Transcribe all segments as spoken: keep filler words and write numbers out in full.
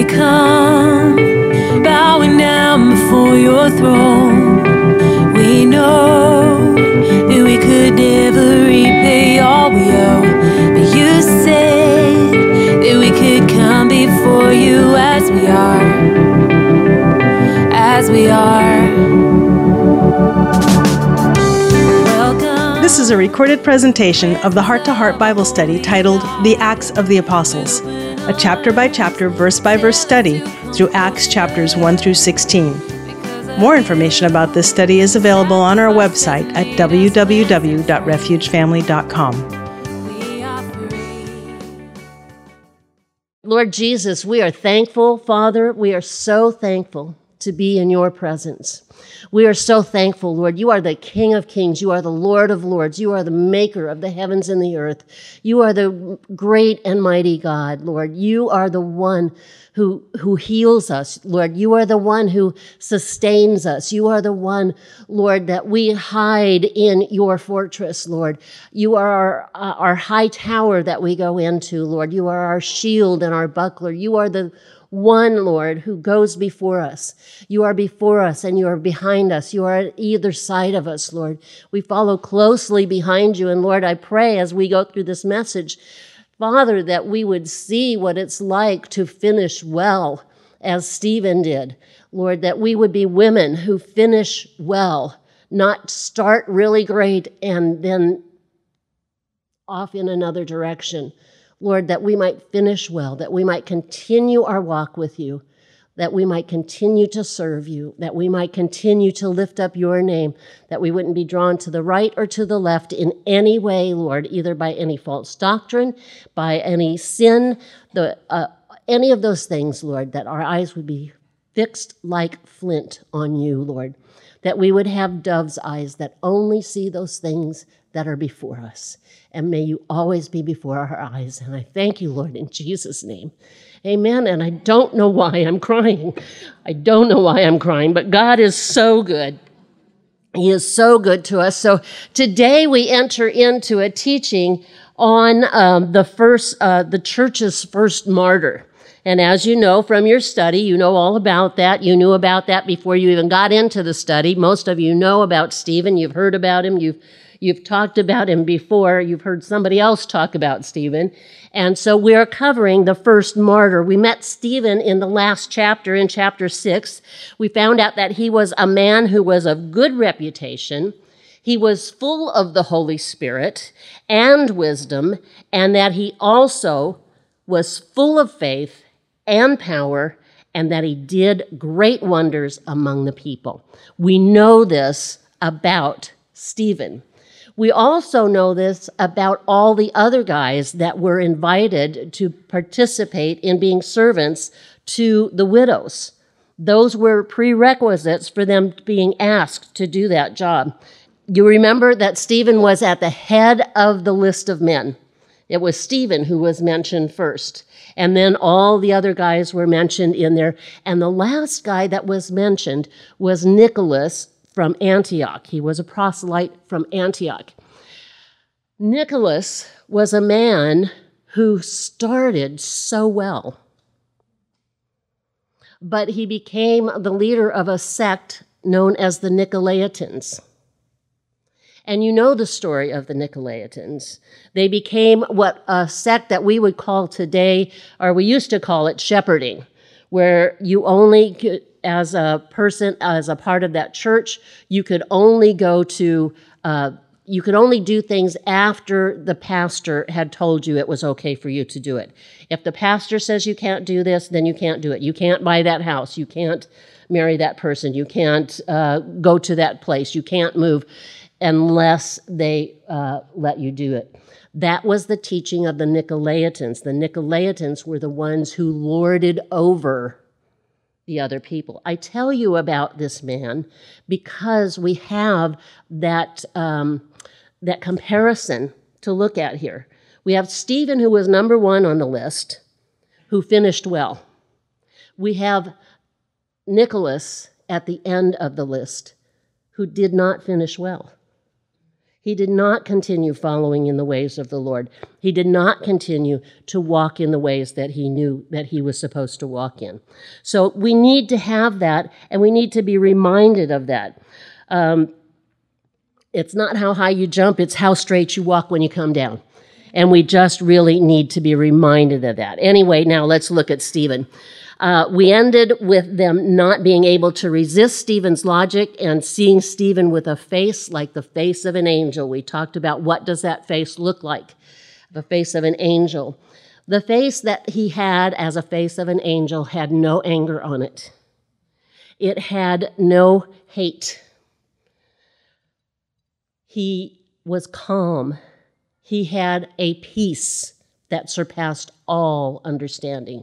come, bowing down before your throne. We know that we could never repay all we owe, but you said that we could come before you as we are, as we are. Welcome. This is a recorded presentation of the Heart to Heart Bible study titled The Acts of the Apostles, a chapter-by-chapter, verse-by-verse study through Acts chapters one through sixteen. More information about this study is available on our website at w w w dot refuge family dot com. Lord Jesus, we are thankful, Father. We are so thankful to be in your presence. We are so thankful, Lord. You are the King of Kings. You are the Lord of Lords. You are the maker of the heavens and the earth. You are the great and mighty God, Lord. You are the one who, who heals us, Lord. You are the one who sustains us. You are the one, Lord, that we hide in your fortress, Lord. You are our, uh, our high tower that we go into, Lord. You are our shield and our buckler. You are the one, Lord, who goes before us. You are before us and you are behind us. You are at either side of us, Lord. We follow closely behind you. And Lord, I pray as we go through this message, Father, that we would see what it's like to finish well, as Stephen did. Lord, that we would be women who finish well, not start really great and then off in another direction. Lord, that we might finish well, that we might continue our walk with you, that we might continue to serve you, that we might continue to lift up your name, that we wouldn't be drawn to the right or to the left in any way, Lord, either by any false doctrine, by any sin, the uh, any of those things, Lord, that our eyes would be fixed like flint on you, Lord, that we would have dove's eyes that only see those things that are before us. And may you always be before our eyes. And I thank you, Lord, in Jesus' name. Amen. And I don't know why I'm crying. I don't know why I'm crying, but God is so good. He is so good to us. So today we enter into a teaching on um, the first, uh, the church's first martyr. And as you know from your study, you know all about that. You knew about that before you even got into the study. Most of you know about Stephen. You've heard about him. You've You've talked about him before. You've heard somebody else talk about Stephen. And so we're covering the first martyr. We met Stephen in the last chapter, in chapter six. We found out that he was a man who was of good reputation. He was full of the Holy Spirit and wisdom, and that he also was full of faith and power, and that he did great wonders among the people. We know this about Stephen. We also know this about all the other guys that were invited to participate in being servants to the widows. Those were prerequisites for them being asked to do that job. You remember that Stephen was at the head of the list of men. It was Stephen who was mentioned first. And then all the other guys were mentioned in there. And the last guy that was mentioned was Nicholas from Antioch. He was a proselyte from Antioch. Nicholas was a man who started so well, but he became the leader of a sect known as the Nicolaitans. And you know the story of the Nicolaitans. They became what a sect that we would call today, or we used to call it shepherding, where you only could, as a person, as a part of that church, you could only go to, uh, you could only do things after the pastor had told you it was okay for you to do it. If the pastor says you can't do this, then you can't do it. You can't buy that house. You can't marry that person. You can't uh, go to that place. You can't move unless they uh, let you do it. That was the teaching of the Nicolaitans. The Nicolaitans were the ones who lorded over the other people. I tell you about this man because we have that, um, that comparison to look at here. We have Stephen, who was number one on the list, who finished well. We have Nicholas at the end of the list, who did not finish well. He did not continue following in the ways of the Lord. He did not continue to walk in the ways that he knew that he was supposed to walk in. So we need to have that, and we need to be reminded of that. Um, it's not how high you jump, it's how straight you walk when you come down. And we just really need to be reminded of that. Anyway, now let's look at Stephen. Uh, we ended with them not being able to resist Stephen's logic and seeing Stephen with a face like the face of an angel. We talked about what does that face look like, the face of an angel. The face that he had as a face of an angel had no anger on it. It had no hate. He was calm. He had a peace that surpassed all understanding,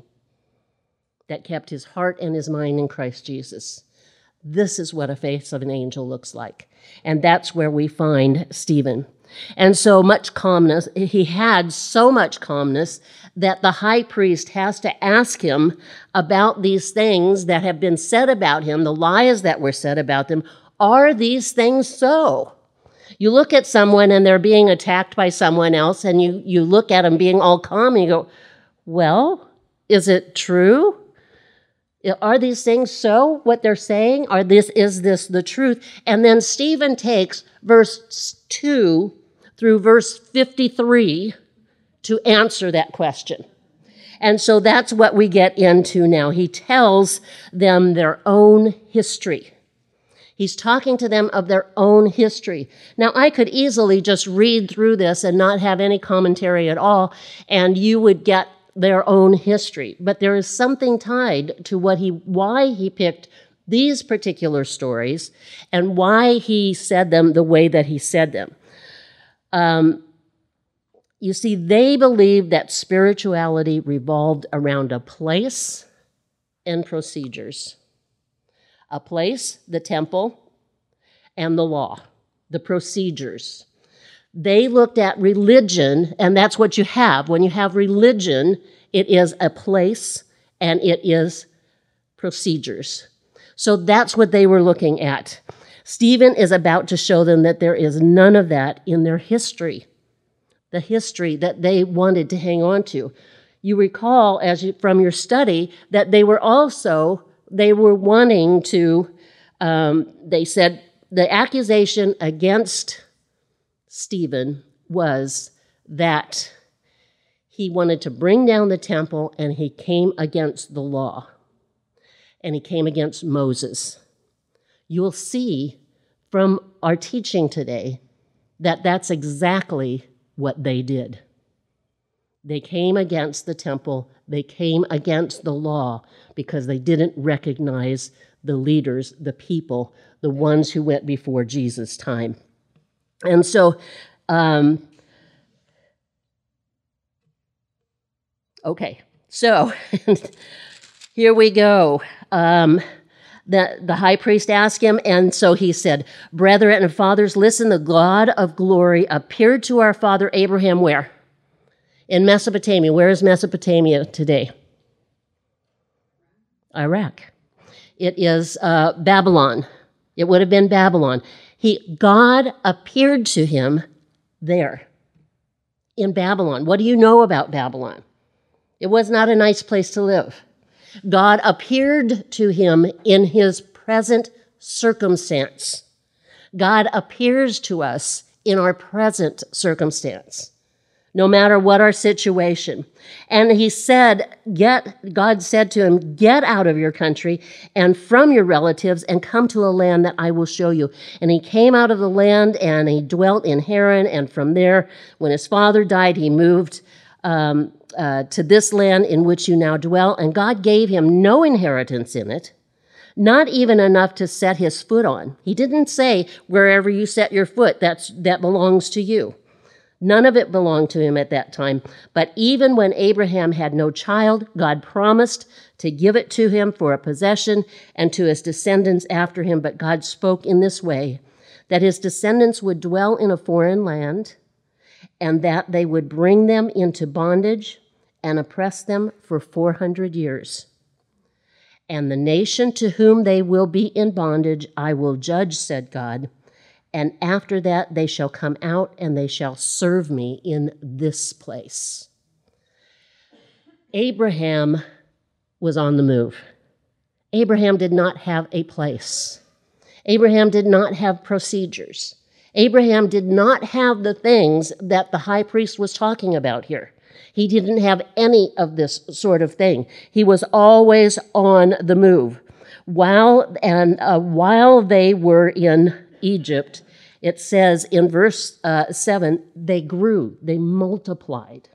that kept his heart and his mind in Christ Jesus. This is what a face of an angel looks like. And that's where we find Stephen. And so much calmness, he had so much calmness that the high priest has to ask him about these things that have been said about him, the lies that were said about them. Are these things so? You look at someone and they're being attacked by someone else, and you, you look at them being all calm and you go, well, is it true? Are these things so, what they're saying? Are this, is this the truth? And then Stephen takes verse two through verse fifty-three to answer that question. And so that's what we get into now. He tells them their own history. He's talking to them of their own history. Now, I could easily just read through this and not have any commentary at all, and you would get their own history. But there is something tied to what he, why he picked these particular stories and why he said them the way that he said them. Um, you see, they believed that spirituality revolved around a place and procedures. A place, the temple, and the law, the procedures. They looked at religion, and that's what you have. When you have religion, it is a place and it is procedures. So that's what they were looking at. Stephen is about to show them that there is none of that in their history, the history that they wanted to hang on to. You recall, as you, from your study, that they were also, they were wanting to, um, they said the accusation against Stephen was that he wanted to bring down the temple and he came against the law and he came against Moses. You'll see from our teaching today that that's exactly what they did. They came against the temple, they came against the law because they didn't recognize the leaders, the people, the ones who went before Jesus' time. And so, um, okay, so here we go. Um, the, the high priest asked him, and so he said, "Brethren and fathers, listen, the God of glory appeared to our father Abraham where? In Mesopotamia. Where is Mesopotamia today? Iraq. It is uh, Babylon. It would have been Babylon. He, God appeared to him there in Babylon. What do you know about Babylon? It was not a nice place to live. God appeared to him in his present circumstance. God appears to us in our present circumstance, no matter what our situation. And he said, "Get." God said to him, "Get out of your country and from your relatives and come to a land that I will show you." And he came out of the land and he dwelt in Haran. And from there, when his father died, he moved um, uh, to this land in which you now dwell. And God gave him no inheritance in it, not even enough to set his foot on. He didn't say, wherever you set your foot, that's, that belongs to you. None of it belonged to him at that time. But even when Abraham had no child, God promised to give it to him for a possession and to his descendants after him. But God spoke in this way, that his descendants would dwell in a foreign land and that they would bring them into bondage and oppress them for four hundred years. And the nation to whom they will be in bondage I will judge, said God, and after that they shall come out and they shall serve me in this place. Abraham was on the move. Abraham did not have a place. Abraham did not have procedures. Abraham did not have the things that the high priest was talking about here. He didn't have any of this sort of thing. He was always on the move. While and uh, while they were in Egypt, it says in verse uh, seven, they grew, they multiplied.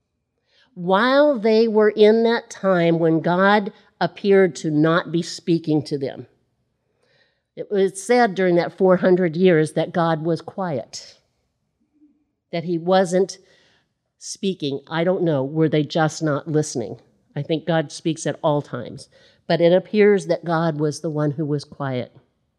While they were in that time when God appeared to not be speaking to them, it was said during that four hundred years that God was quiet, that he wasn't speaking. I don't know. Were they just not listening? I think God speaks at all times. But it appears that God was the one who was quiet.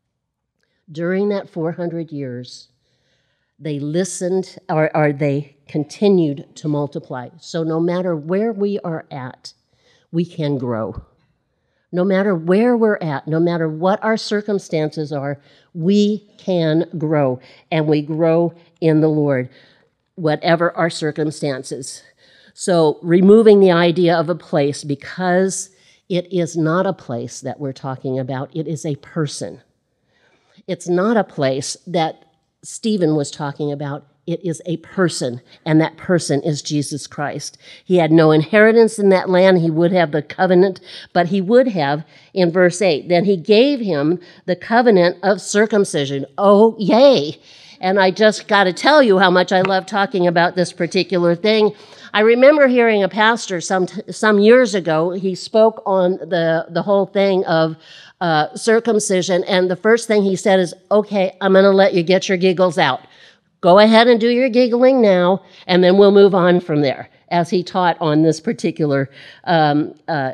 During that four hundred years, they listened, or, or they continued to multiply. So no matter where we are at, we can grow. No matter where we're at, no matter what our circumstances are, we can grow, and we grow in the Lord, whatever our circumstances. So removing the idea of a place, because it is not a place that we're talking about, it is a person. It's not a place that Stephen was talking about. It is a person, and that person is Jesus Christ. He had no inheritance in that land. He would have the covenant, but he would have, in verse eight, then he gave him the covenant of circumcision. Oh, yay. And I just got to tell you how much I love talking about this particular thing. I remember hearing a pastor some some years ago. He spoke on the, the whole thing of uh, circumcision, and the first thing he said is, okay, I'm going to let you get your giggles out. Go ahead and do your giggling now, and then we'll move on from there, as he taught on this particular um, uh,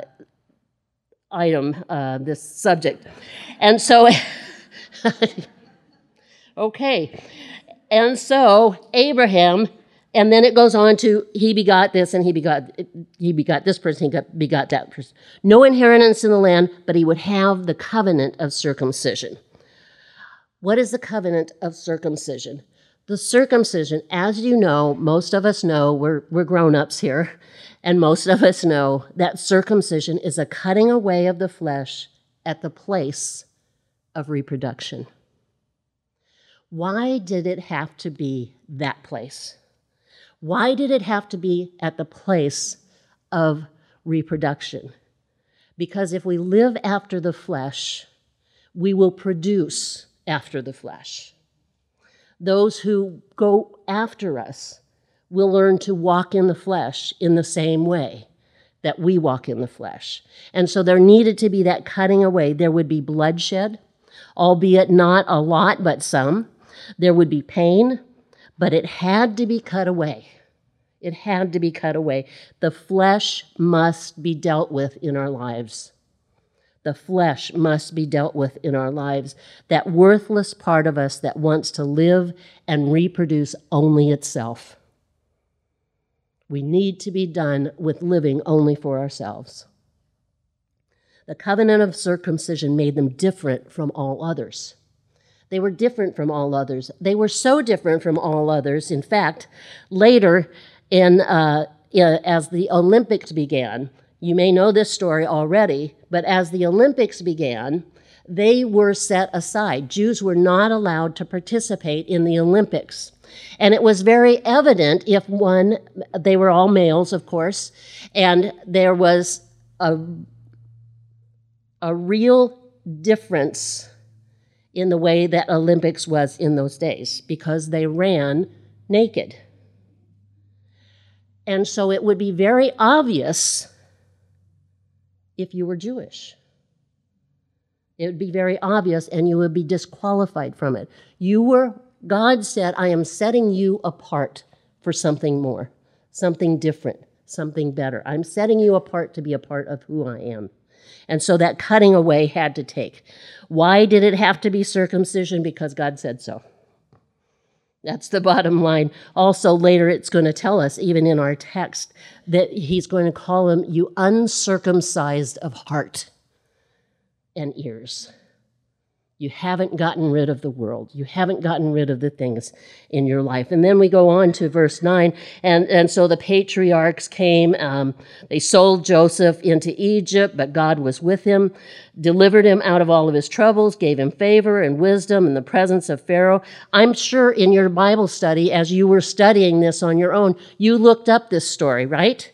item, uh, this subject. And so, okay, and so Abraham, and then it goes on to, he begot this, and he begot, he begot this person, he got, begot that person. No inheritance in the land, but he would have the covenant of circumcision. What is the covenant of circumcision? The circumcision, as you know, most of us know, we're, we're grown-ups here, and most of us know that circumcision is a cutting away of the flesh at the place of reproduction. Why did it have to be that place? Why did it have to be at the place of reproduction? Because if we live after the flesh, we will produce after the flesh. Those who go after us will learn to walk in the flesh in the same way that we walk in the flesh. And so there needed to be that cutting away. There would be bloodshed, albeit not a lot, but some. There would be pain, but it had to be cut away. It had to be cut away. The flesh must be dealt with in our lives. The flesh must be dealt with in our lives. That worthless part of us that wants to live and reproduce only itself. We need to be done with living only for ourselves. The covenant of circumcision made them different from all others. They were different from all others. They were so different from all others. In fact, later, in uh, as the Olympics began, you may know this story already, but as the Olympics began, they were set aside. Jews were not allowed to participate in the Olympics. And it was very evident if one, they were all males, of course, and there was a, a real difference in the way that Olympics was in those days, because they ran naked. And so it would be very obvious if you were Jewish. It would be very obvious, and you would be disqualified from it. You were, God said, I am setting you apart for something more, something different, something better. I'm setting you apart to be a part of who I am. And so that cutting away had to take. Why did it have to be circumcision? Because God said so. That's the bottom line. Also, later it's going to tell us, even in our text, that he's going to call them, you uncircumcised of heart and ears. You haven't gotten rid of the world. You haven't gotten rid of the things in your life. And then we go on to verse nine. And, and so the patriarchs came. Um, they sold Joseph into Egypt, but God was with him, delivered him out of all of his troubles, gave him favor and wisdom in the presence of Pharaoh. I'm sure in your Bible study, as you were studying this on your own, you looked up this story, right?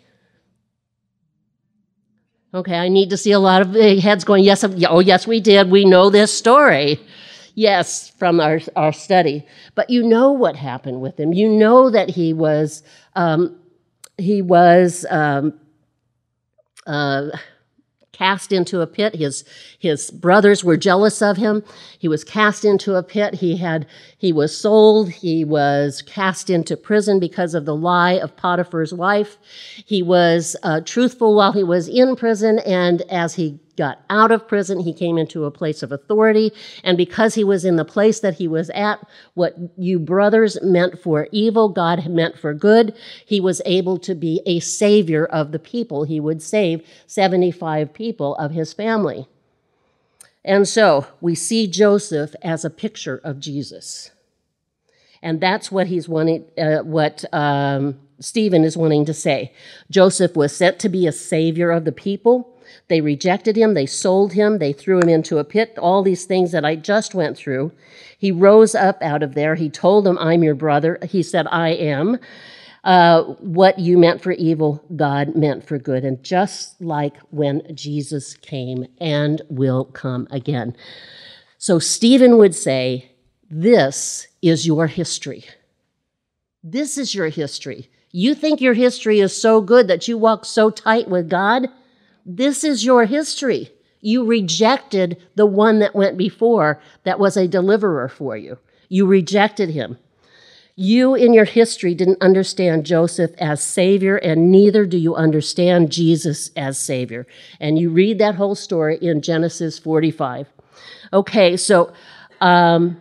Okay, I need to see a lot of heads going, yes, oh, yes, we did. We know this story. Yes, from our, our study. But you know what happened with him. You know that he was, um, he was um, uh, cast into a pit. His, his brothers were jealous of him. He was cast into a pit. He had, he was sold. He was cast into prison because of the lie of Potiphar's wife. He was uh, truthful while he was in prison, and as he got out of prison, he came into a place of authority. And because he was in the place that he was at, what you brothers meant for evil, God meant for good. He was able to be a savior of the people. He would save seventy-five people of his family. And so we see Joseph as a picture of Jesus. And that's what he's wanting, uh, what um, Stephen is wanting to say. Joseph was sent to be a savior of the people. They rejected him. They sold him. They threw him into a pit. All these things that I just went through. He rose up out of there. He told them, I'm your brother. He said, I am. Uh, what you meant for evil, God meant for good. And just like when Jesus came and will come again. So Stephen would say, this is your history. This is your history. You think your history is so good that you walk so tight with God? This is your history. You rejected the one that went before that was a deliverer for you. You rejected him. You in your history didn't understand Joseph as Savior, and neither do you understand Jesus as Savior. And you read that whole story in Genesis forty-five. Okay, so um,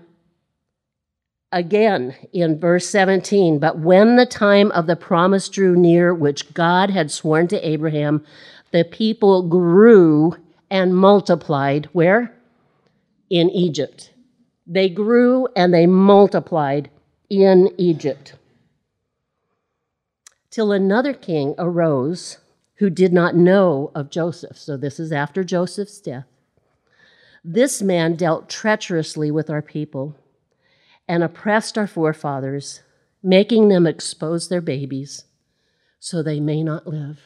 again in verse seventeen, but when the time of the promise drew near, which God had sworn to Abraham, the people grew and multiplied. Where? In Egypt. They grew and they multiplied in Egypt. Till another king arose who did not know of Joseph. So this is after Joseph's death. This man dealt treacherously with our people and oppressed our forefathers, making them expose their babies so they may not live.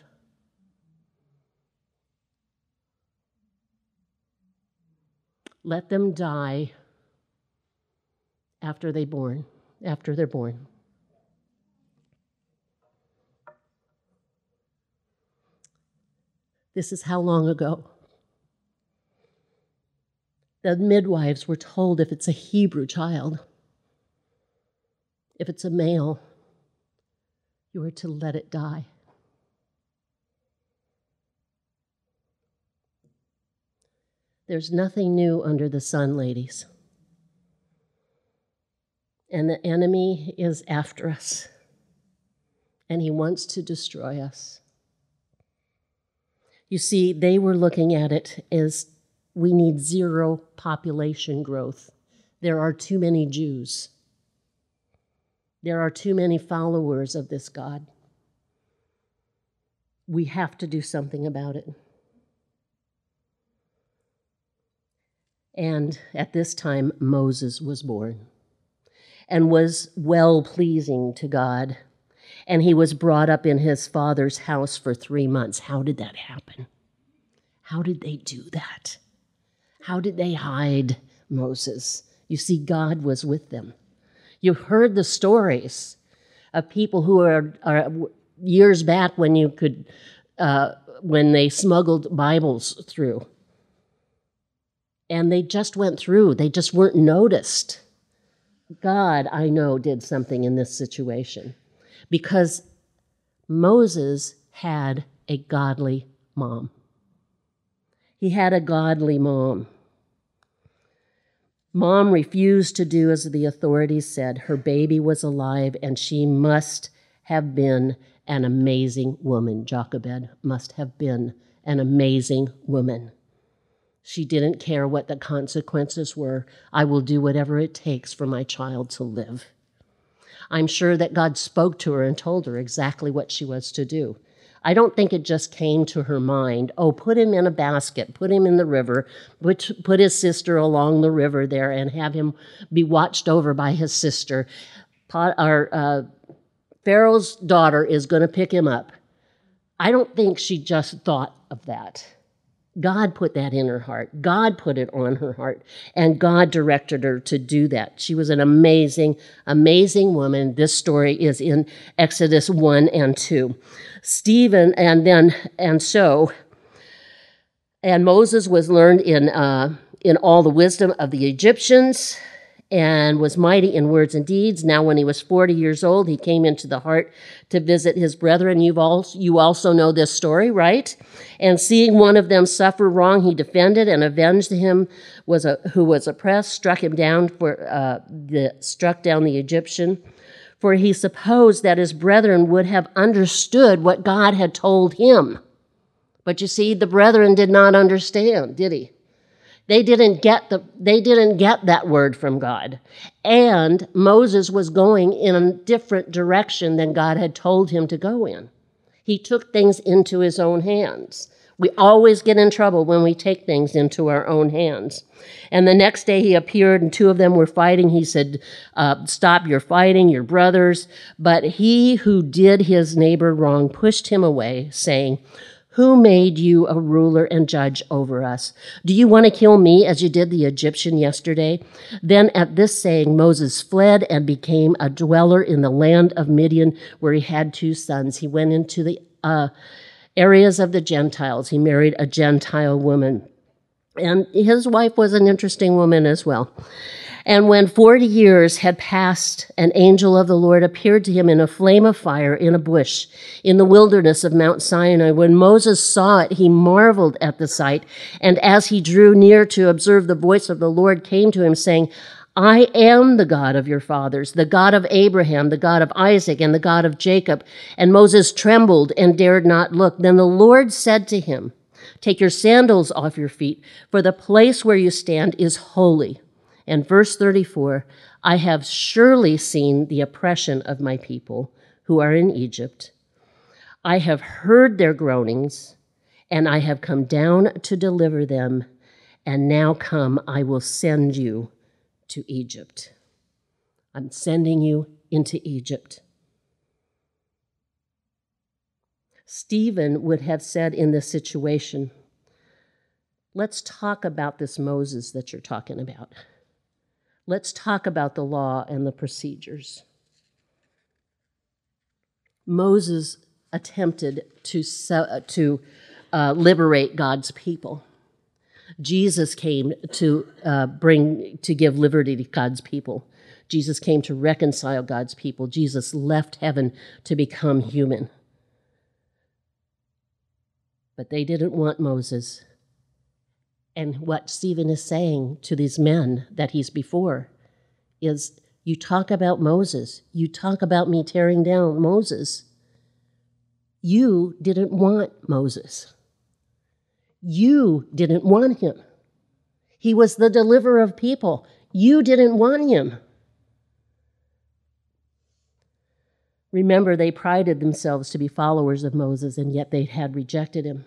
Let them die after they born, after they're born. This is how long ago? The midwives were told if it's a Hebrew child, if it's a male, you are to let it die. There's nothing new under the sun, ladies. And the enemy is after us, and he wants to destroy us. You see, they were looking at it as we need zero population growth. There are too many Jews. There are too many followers of this God. We have to do something about it. And at this time, Moses was born and was well-pleasing to God. And he was brought up in his father's house for three months. How did that happen? How did they do that? How did they hide Moses? You see, God was with them. You've heard the stories of people who are, are years back when you could, uh, when they smuggled Bibles through. And they just went through. They just weren't noticed. God, I know, did something in this situation because Moses had a godly mom. He had a godly mom. Mom refused to do as the authorities said. Her baby was alive, and she must have been an amazing woman. Jochebed must have been an amazing woman. She didn't care what the consequences were. I will do whatever it takes for my child to live. I'm sure that God spoke to her and told her exactly what she was to do. I don't think it just came to her mind, oh, put him in a basket, put him in the river, put, put his sister along the river there and have him be watched over by his sister. Pot, our, uh, Pharaoh's daughter is going to pick him up. I don't think she just thought of that. God put that in her heart. God put it on her heart, and God directed her to do that. She was an amazing, amazing woman. This story is in Exodus one and two. Stephen, and then, and so, and Moses was learned in, uh, in all the wisdom of the Egyptians, and was mighty in words and deeds. Now when he was forty years old, he came into the heart to visit his brethren. You've also, you also know this story, right? And seeing one of them suffer wrong, he defended and avenged him was a, who was oppressed, struck him down for uh, the struck down the Egyptian. For he supposed that his brethren would have understood what God had told him. But you see, the brethren did not understand, did he? They didn't get the they didn't get that word from God. And Moses was going in a different direction than God had told him to go in. He took things into his own hands. We always get in trouble when we take things into our own hands. And the next day he appeared, and two of them were fighting. He said, uh, stop your fighting, your brothers. But he who did his neighbor wrong pushed him away, saying, who made you a ruler and judge over us? Do you want to kill me as you did the Egyptian yesterday? Then at this saying, Moses fled and became a dweller in the land of Midian, where he had two sons. He went into the uh, areas of the Gentiles. He married a Gentile woman. And his wife was an interesting woman as well. And when forty years had passed, an angel of the Lord appeared to him in a flame of fire in a bush in the wilderness of Mount Sinai. When Moses saw it, he marveled at the sight. And as he drew near to observe, the voice of the Lord came to him, saying, I am the God of your fathers, the God of Abraham, the God of Isaac, and the God of Jacob. And Moses trembled and dared not look. Then the Lord said to him, take your sandals off your feet, for the place where you stand is holy. And verse thirty-four, I have surely seen the oppression of my people who are in Egypt. I have heard their groanings, and I have come down to deliver them. And now come, I will send you to Egypt. I'm sending you into Egypt. Stephen would have said in this situation, let's talk about this Moses that you're talking about. Let's talk about the law and the procedures. Moses attempted to, to uh, liberate God's people. Jesus came to uh, bring, to give liberty to God's people. Jesus came to reconcile God's people. Jesus left heaven to become human. But they didn't want Moses. And what Stephen is saying to these men that he's before is, you talk about Moses. You talk about me tearing down Moses. You didn't want Moses. You didn't want him. He was the deliverer of people. You didn't want him. Remember, they prided themselves to be followers of Moses, and yet they had rejected him.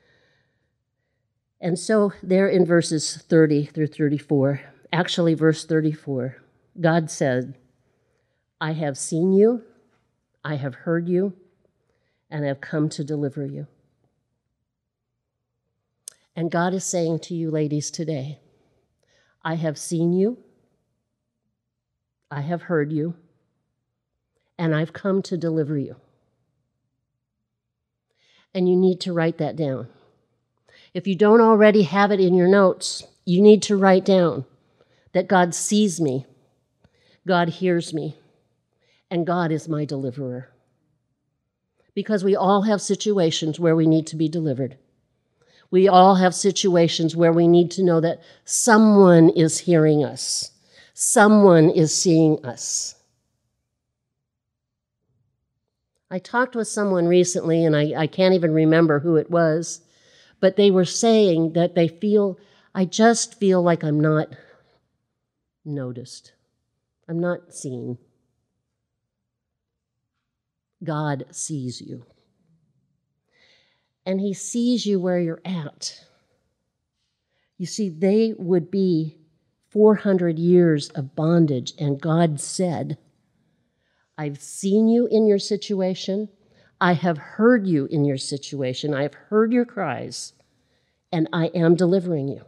And so there in verses thirty through thirty-four, actually verse thirty-four, God said, I have seen you, I have heard you, and I have come to deliver you. And God is saying to you ladies today, I have seen you, I have heard you, and I've come to deliver you. And you need to write that down. If you don't already have it in your notes, you need to write down that God sees me, God hears me, and God is my deliverer. Because we all have situations where we need to be delivered. We all have situations where we need to know that someone is hearing us, someone is seeing us. I talked with someone recently, and I, I can't even remember who it was, but they were saying that they feel I just feel like I'm not noticed. I'm not seen. God sees you. And he sees you where you're at. You see, they would be four hundred years of bondage, and God said, I've seen you in your situation. I have heard you in your situation. I have heard your cries, and I am delivering you.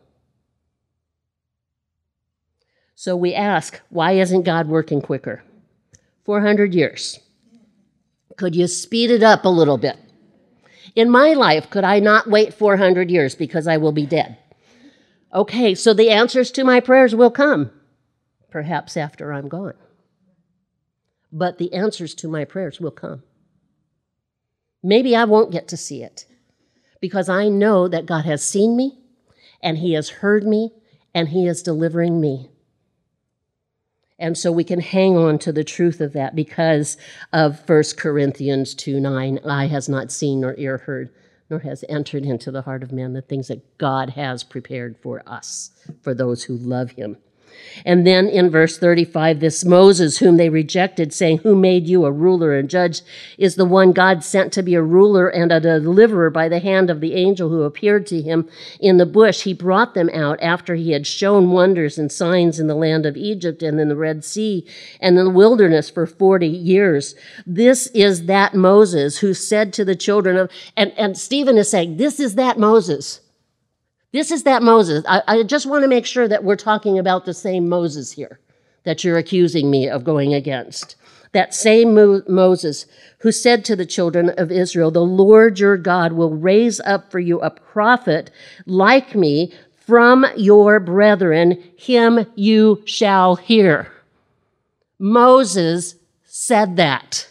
So we ask, why isn't God working quicker? four hundred years. Could you speed it up a little bit? In my life, could I not wait four hundred years because I will be dead? Okay, so the answers to my prayers will come, perhaps after I'm gone. But the answers to my prayers will come. Maybe I won't get to see it because I know that God has seen me and he has heard me and he is delivering me. And so we can hang on to the truth of that because of First Corinthians two nine, eye has not seen nor ear heard, nor has entered into the heart of man the things that God has prepared for us, for those who love him. And then in verse thirty-five, this Moses, whom they rejected, saying, who made you a ruler and judge, is the one God sent to be a ruler and a deliverer by the hand of the angel who appeared to him in the bush. He brought them out after he had shown wonders and signs in the land of Egypt and in the Red Sea and in the wilderness for forty years. This is that Moses who said to the children of, and, and Stephen is saying, this is that Moses. This is that Moses. I, I just want to make sure that we're talking about the same Moses here that you're accusing me of going against. That same Mo- Moses who said to the children of Israel, the Lord your God will raise up for you a prophet like me from your brethren. Him you shall hear. Moses said that,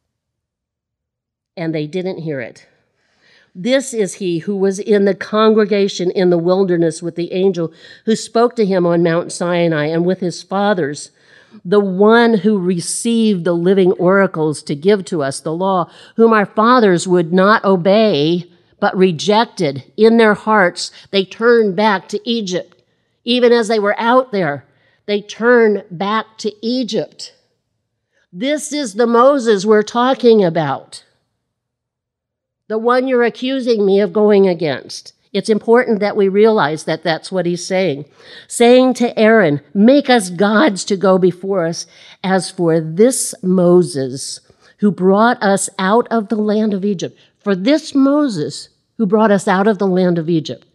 and they didn't hear it. This is he who was in the congregation in the wilderness with the angel who spoke to him on Mount Sinai and with his fathers, the one who received the living oracles to give to us the law, whom our fathers would not obey, but rejected. In their hearts, they turned back to Egypt. Even as they were out there, they turned back to Egypt. This is the Moses we're talking about. The one you're accusing me of going against. It's important that we realize that that's what he's saying. Saying to Aaron, make us gods to go before us. As for this Moses who brought us out of the land of Egypt. For this Moses who brought us out of the land of Egypt.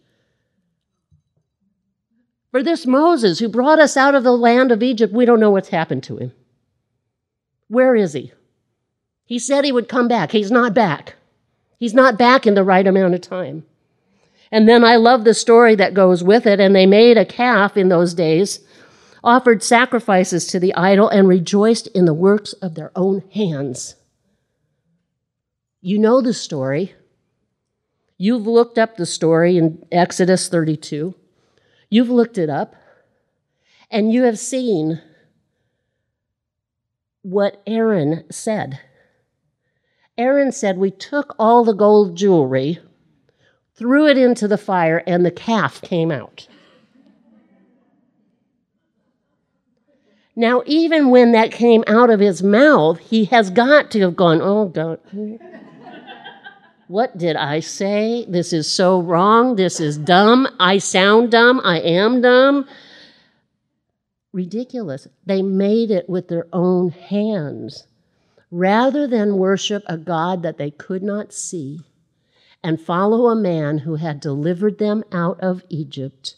For this Moses who brought us out of the land of Egypt, we don't know what's happened to him. Where is he? He said he would come back. He's not back. He's not back in the right amount of time. And then I love the story that goes with it. And they made a calf in those days, offered sacrifices to the idol, and rejoiced in the works of their own hands. You know the story. You've looked up the story in Exodus thirty-two. You've looked it up. And you have seen what Aaron said. Aaron said, we took all the gold jewelry, threw it into the fire, and the calf came out. Now, even when that came out of his mouth, he has got to have gone, oh, God, what did I say? This is so wrong. This is dumb. I sound dumb. I am dumb. Ridiculous. They made it with their own hands. Rather than worship a God that they could not see and follow a man who had delivered them out of Egypt,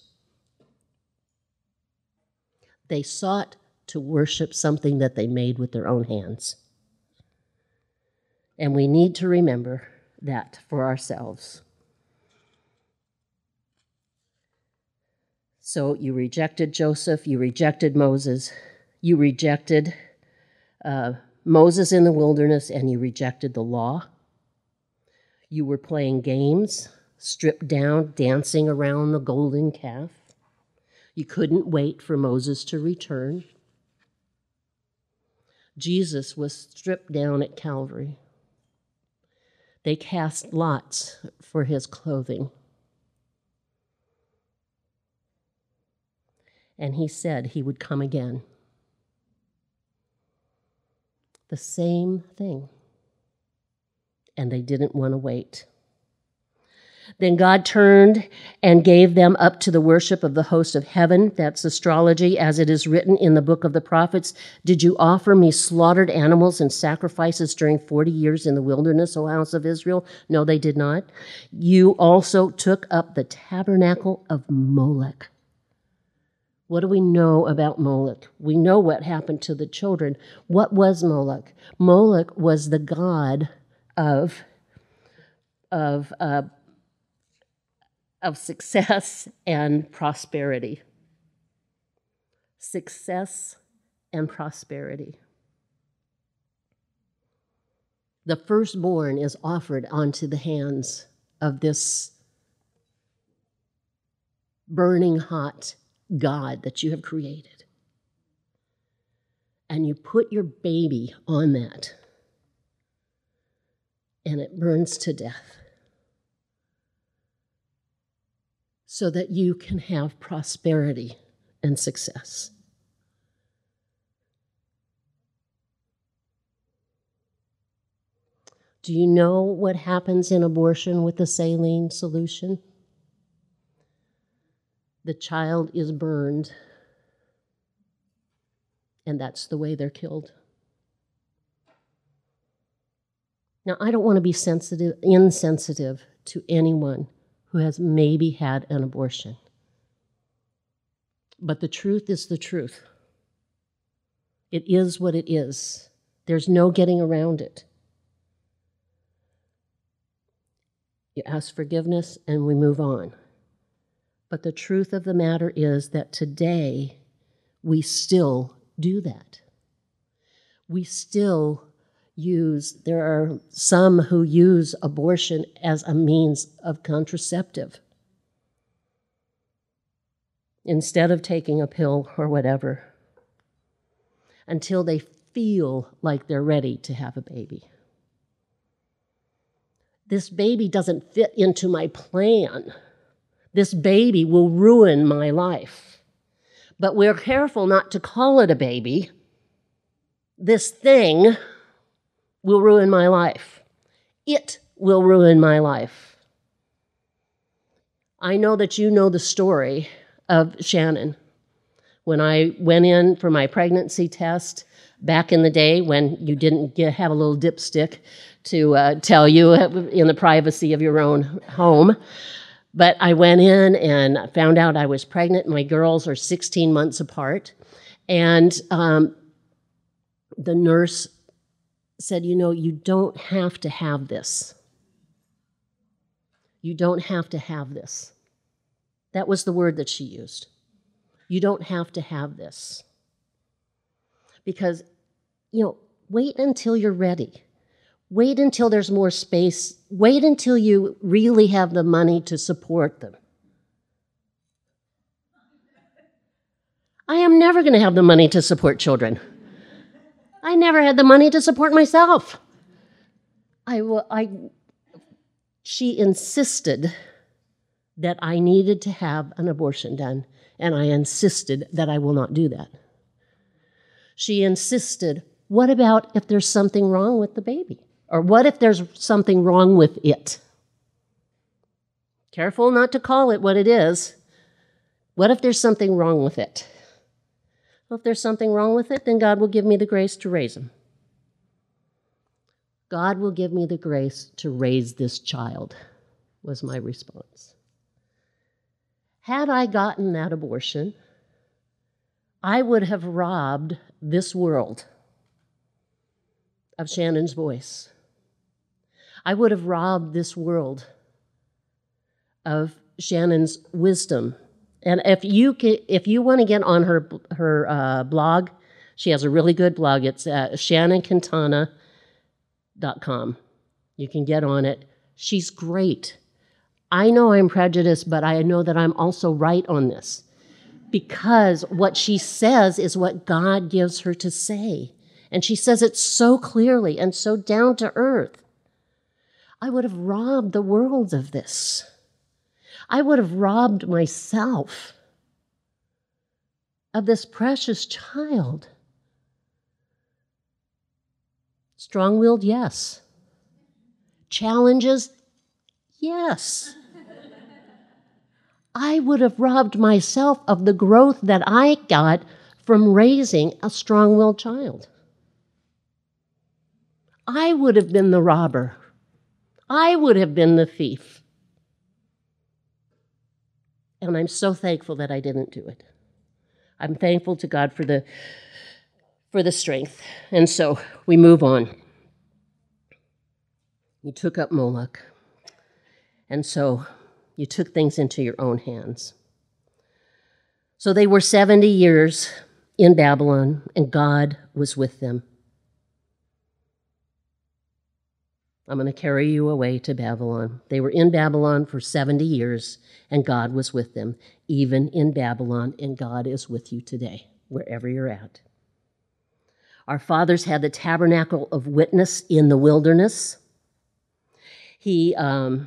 they sought to worship something that they made with their own hands. And we need to remember that for ourselves. So you rejected Joseph, you rejected Moses, you rejected uh, Moses in the wilderness, and you rejected the law. You were playing games, stripped down, dancing around the golden calf. You couldn't wait for Moses to return. Jesus was stripped down at Calvary. They cast lots for his clothing. and he said he would come again. The same thing. And they didn't want to wait. Then God turned and gave them up to the worship of the host of heaven. That's astrology, as it is written in the book of the prophets. Did you offer me slaughtered animals and sacrifices during forty years in the wilderness, O house of Israel? No, they did not. You also took up the tabernacle of Molech. What do we know about Moloch? We know what happened to the children. What was Moloch? Moloch was the god of, of, uh, of success and prosperity. Success and prosperity. The firstborn is offered onto the hands of this burning hot God that you have created. And you put your baby on that, and it burns to death so that you can have prosperity and success. Do you know what happens in abortion with the saline solution? The child is burned, and that's the way they're killed. Now, I don't want to be sensitive, insensitive to anyone who has maybe had an abortion. But the truth is the truth. It is what it is. There's no getting around it. You ask forgiveness, and we move on. But the truth of the matter is that today we still do that. We still use, there are some who use abortion as a means of contraceptive instead of taking a pill or whatever until they feel like they're ready to have a baby. This baby doesn't fit into my plan. This baby will ruin my life. But we're careful not to call it a baby. This thing will ruin my life. It will ruin my life. I know that you know the story of Shannon. When I went in for my pregnancy test back in the day when you didn't get, have a little dipstick to uh, tell you in the privacy of your own home. But I went in and found out I was pregnant. My girls are sixteen months apart. And um, the nurse said, you know, you don't have to have this. You don't have to have this. That was the word that she used. You don't have to have this. Because, you know, wait until you're ready. Wait until there's more space. Wait until you really have the money to support them. I am never going to have the money to support children. I never had the money to support myself. I, I, she insisted that I needed to have an abortion done, and I insisted that I will not do that. She insisted, what about if there's something wrong with the baby? Or what if there's something wrong with it? Careful not to call it what it is. What if there's something wrong with it? Well, if there's something wrong with it, then God will give me the grace to raise him. God will give me the grace to raise this child, was my response. Had I gotten that abortion, I would have robbed this world of Shannon's voice. I would have robbed this world of Shannon's wisdom. And if you can, if you want to get on her her uh, blog, she has a really good blog. It's at shannon quintana dot com. You can get on it. She's great. I know I'm prejudiced, but I know that I'm also right on this, because what she says is what God gives her to say. And she says it so clearly and so down to earth. I would have robbed the world of this. I would have robbed myself of this precious child. Strong-willed, yes. Challenges, yes. I would have robbed myself of the growth that I got from raising a strong-willed child. I would have been the robber. I would have been the thief. And I'm so thankful that I didn't do it. I'm thankful to God for the, for the strength. And so we move on. You took up Moloch. And so you took things into your own hands. So they were seventy years in Babylon, and God was with them. I'm going to carry you away to Babylon. They were in Babylon for seventy years, and God was with them, even in Babylon, and God is with you today, wherever you're at. Our fathers had the tabernacle of witness in the wilderness. He, um,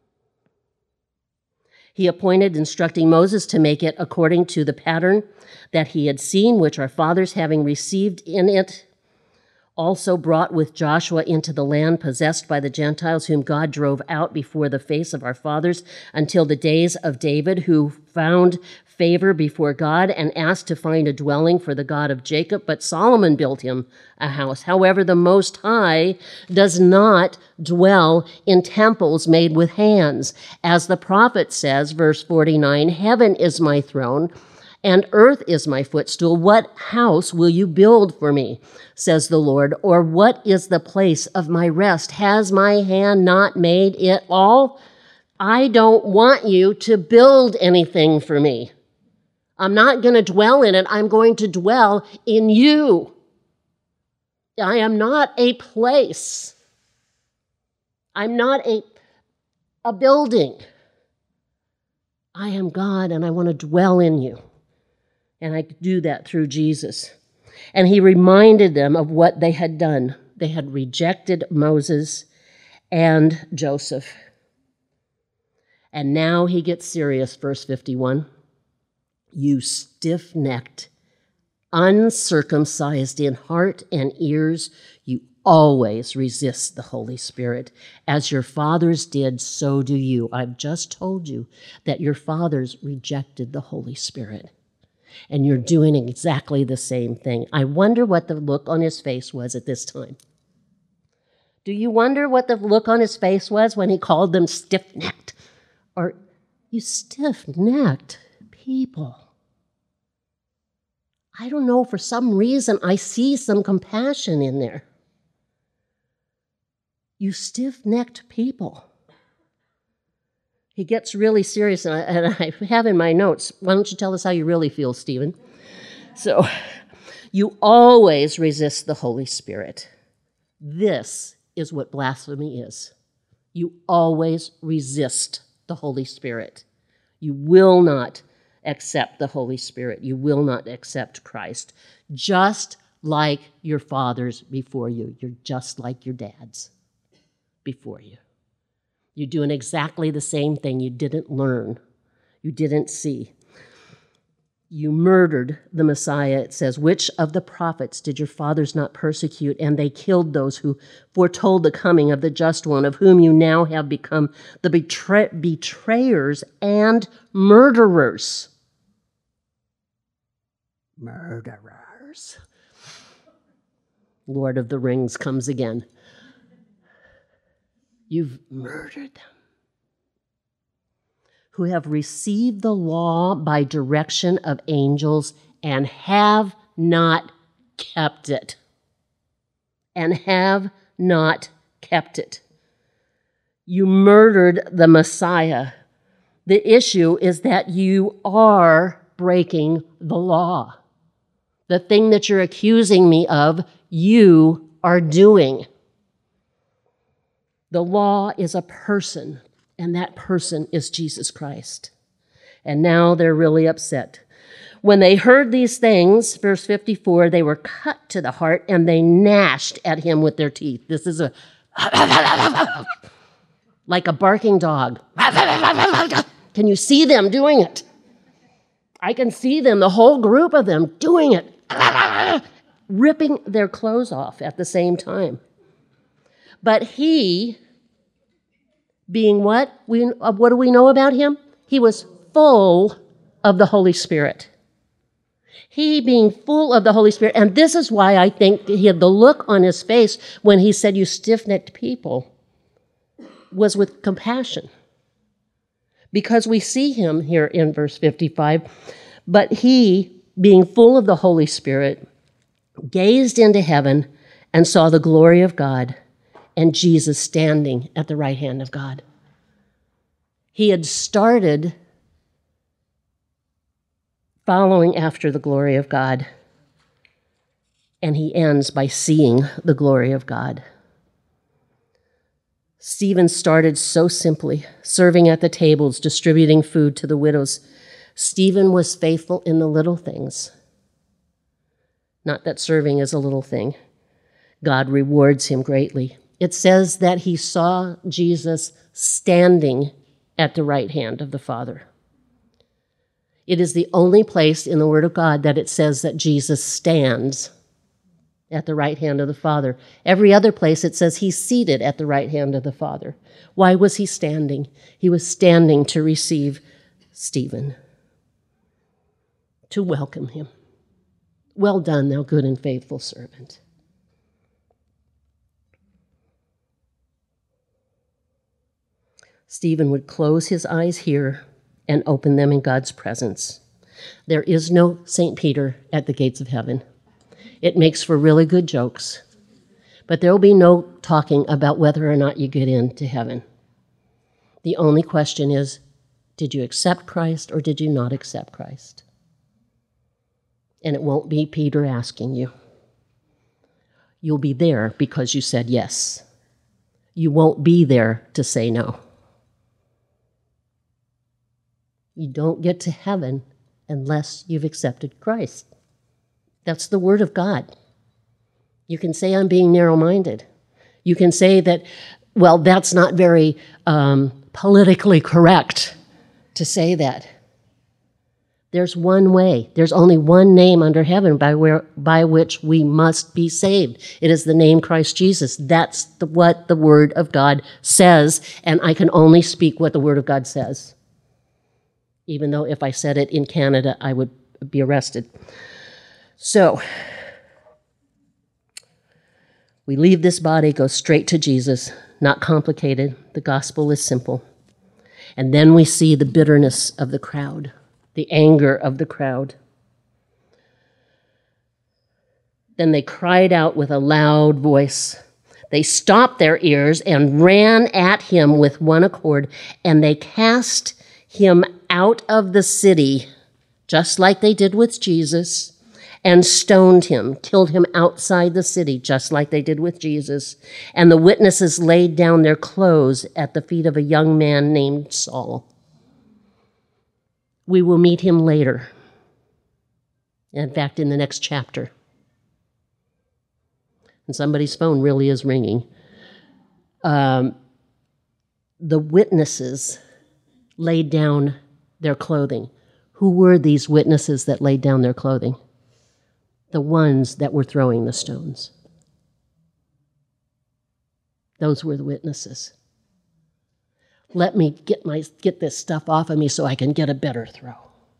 he appointed, instructing Moses to make it according to the pattern that he had seen, which our fathers, having received in it, also brought with Joshua into the land possessed by the Gentiles, whom God drove out before the face of our fathers until the days of David, who found favor before God and asked to find a dwelling for the God of Jacob. But Solomon built him a house. However, the Most High does not dwell in temples made with hands. As the prophet says, verse forty-nine, heaven is my throne, and earth is my footstool. What house will you build for me, says the Lord? Or what is the place of my rest? Has my hand not made it all? I don't want you to build anything for me. I'm not going to dwell in it. I'm going to dwell in you. I am not a place. I'm not a, a building. I am God, and I want to dwell in you. And I do that through Jesus. And he reminded them of what they had done. They had rejected Moses and Joseph. And now he gets serious, verse fifty-one. You stiff-necked, uncircumcised in heart and ears, you always resist the Holy Spirit. As your fathers did, so do you. I've just told you that your fathers rejected the Holy Spirit. And you're doing exactly the same thing. I wonder what the look on his face was at this time. Do you wonder what the look on his face was when he called them stiff-necked? Or, you stiff-necked people. I don't know, for some reason, I see some compassion in there. You stiff-necked people. He gets really serious, and I, and I have in my notes, why don't you tell us how you really feel, Stephen? So, you always resist the Holy Spirit. This is what blasphemy is. You always resist the Holy Spirit. You will not accept the Holy Spirit. You will not accept Christ. Just like your fathers before you. You're just like your dads before you. You're doing exactly the same thing you didn't learn, you didn't see. You murdered the Messiah, it says. Which of the prophets did your fathers not persecute? And they killed those who foretold the coming of the just one, of whom you now have become the betray- betrayers and murderers. Murderers. Lord of the Rings comes again. You've murdered them. Who have received the law by direction of angels and have not kept it. And have not kept it. You murdered the Messiah. The issue is that you are breaking the law. The thing that you're accusing me of, you are doing. The law is a person, and that person is Jesus Christ. And now they're really upset. When they heard these things, verse fifty-four, they were cut to the heart, and they gnashed at him with their teeth. This is a like a barking dog. Can you see them doing it? I can see them, the whole group of them, doing it, ripping their clothes off at the same time. But he, being what? We, uh, what do we know about him? He was full of the Holy Spirit. He being full of the Holy Spirit. And this is why I think he had the look on his face when he said, you stiff-necked people, was with compassion. Because we see him here in verse fifty-five, but he, being full of the Holy Spirit, gazed into heaven and saw the glory of God and Jesus standing at the right hand of God. He had started following after the glory of God, and he ends by seeing the glory of God. Stephen started so simply, serving at the tables, distributing food to the widows. Stephen was faithful in the little things. Not that serving is a little thing. God rewards him greatly. It says that he saw Jesus standing at the right hand of the Father. It is the only place in the Word of God that it says that Jesus stands at the right hand of the Father. Every other place it says he's seated at the right hand of the Father. Why was he standing? He was standing to receive Stephen, to welcome him. Well done, thou good and faithful servant. Stephen would close his eyes here and open them in God's presence. There is no Saint Peter at the gates of heaven. It makes for really good jokes, but there will be no talking about whether or not you get into heaven. The only question is, did you accept Christ or did you not accept Christ? And it won't be Peter asking you. You'll be there because you said yes. You won't be there to say no. You don't get to heaven unless you've accepted Christ. That's the Word of God. You can say I'm being narrow-minded. You can say that, well, that's not very um, politically correct to say that. There's one way. There's only one name under heaven by where by which we must be saved. It is the name Christ Jesus. That's the, what the Word of God says, and I can only speak what the Word of God says. Even though if I said it in Canada, I would be arrested. So, we leave this body, go straight to Jesus, not complicated. The gospel is simple. And then we see the bitterness of the crowd, the anger of the crowd. Then they cried out with a loud voice. They stopped their ears and ran at him with one accord, and they cast him out of the city, just like they did with Jesus, and stoned him, killed him outside the city, just like they did with Jesus. And the witnesses laid down their clothes at the feet of a young man named Saul. We will meet him later. In fact, in the next chapter. And somebody's phone really is ringing. Um, the witnesses laid down their clothing. Who were these witnesses that laid down their clothing? The ones that were throwing the stones. Those were the witnesses. Let me get my get this stuff off of me so I can get a better throw.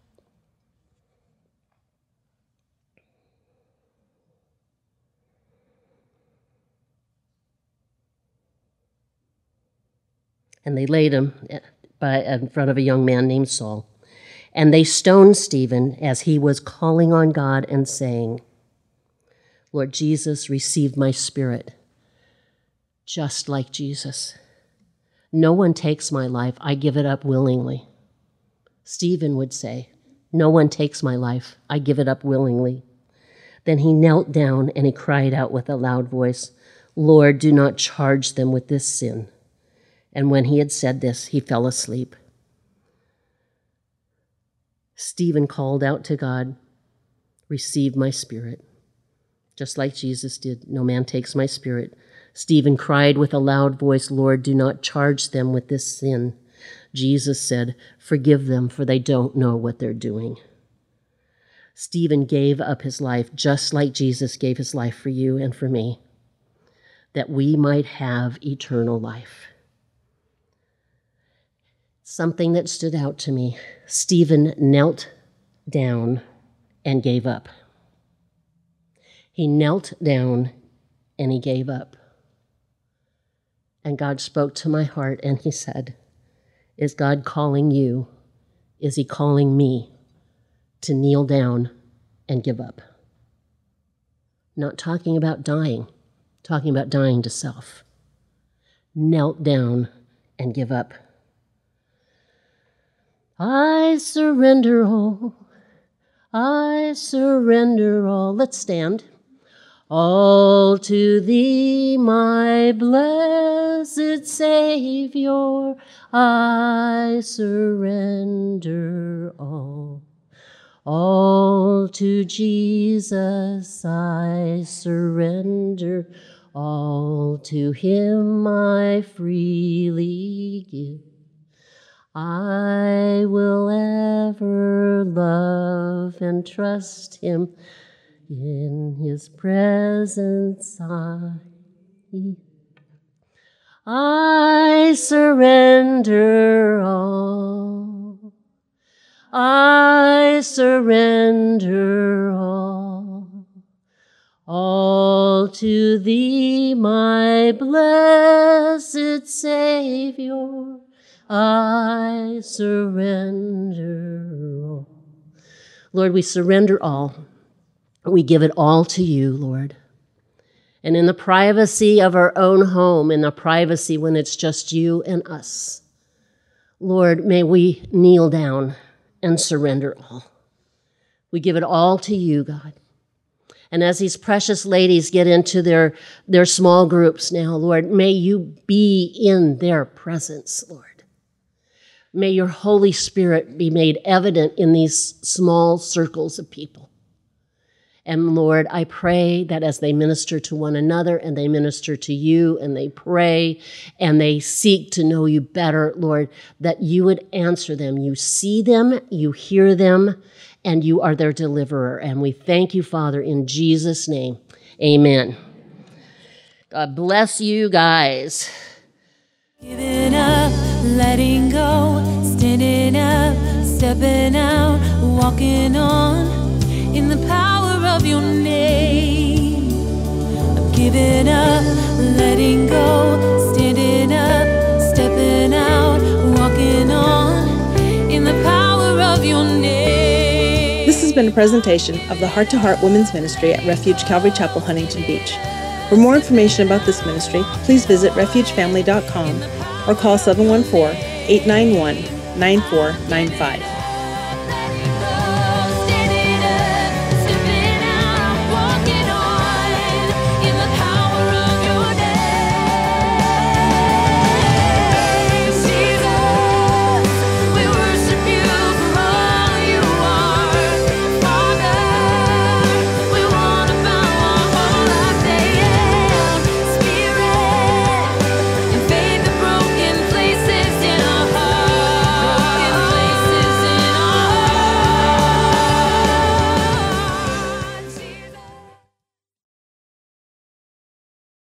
And they laid him by, in front of a young man named Saul. And they stoned Stephen as he was calling on God and saying, Lord Jesus, receive my spirit. Just like Jesus. No one takes my life. I give it up willingly. Stephen would say, no one takes my life. I give it up willingly. Then he knelt down and he cried out with a loud voice, Lord, do not charge them with this sin. And when he had said this, he fell asleep. Stephen called out to God, receive my spirit. Just like Jesus did, no man takes my spirit. Stephen cried with a loud voice, Lord, do not charge them with this sin. Jesus said, forgive them, for they don't know what they're doing. Stephen gave up his life just like Jesus gave his life for you and for me, that we might have eternal life. Something that stood out to me, Stephen knelt down and gave up. He knelt down and he gave up. And God spoke to my heart and he said, is God calling you? Is he calling me to kneel down and give up? Not talking about dying, talking about dying to self. Knelt down and give up. I surrender all. I surrender all. Let's stand. All to thee, my blessed Savior, I surrender all. All to Jesus I surrender, all to him I freely give. I will ever love and trust him. In his presence I, I surrender all. I surrender all. All to thee, my blessed Savior, I surrender all. Lord, we surrender all. We give it all to you, Lord. And in the privacy of our own home, in the privacy when it's just you and us, Lord, may we kneel down and surrender all. We give it all to you, God. And as these precious ladies get into their, their small groups now, Lord, may you be in their presence, Lord. May your Holy Spirit be made evident in these small circles of people. And Lord, I pray that as they minister to one another and they minister to you and they pray and they seek to know you better, Lord, that you would answer them. You see them, you hear them, and you are their deliverer. And we thank you, Father, in Jesus' name. Amen. God bless you guys. Giving up, letting go, standing up, stepping out, walking on in the power of your name. I'm giving up, letting go, standing up, stepping out, walking on in the power of your name. This has been a presentation of the Heart to Heart Women's Ministry at Refuge Calvary Chapel, Huntington Beach. For more information about this ministry, please visit refuge family dot com or call seven one four, eight nine one, nine four nine five.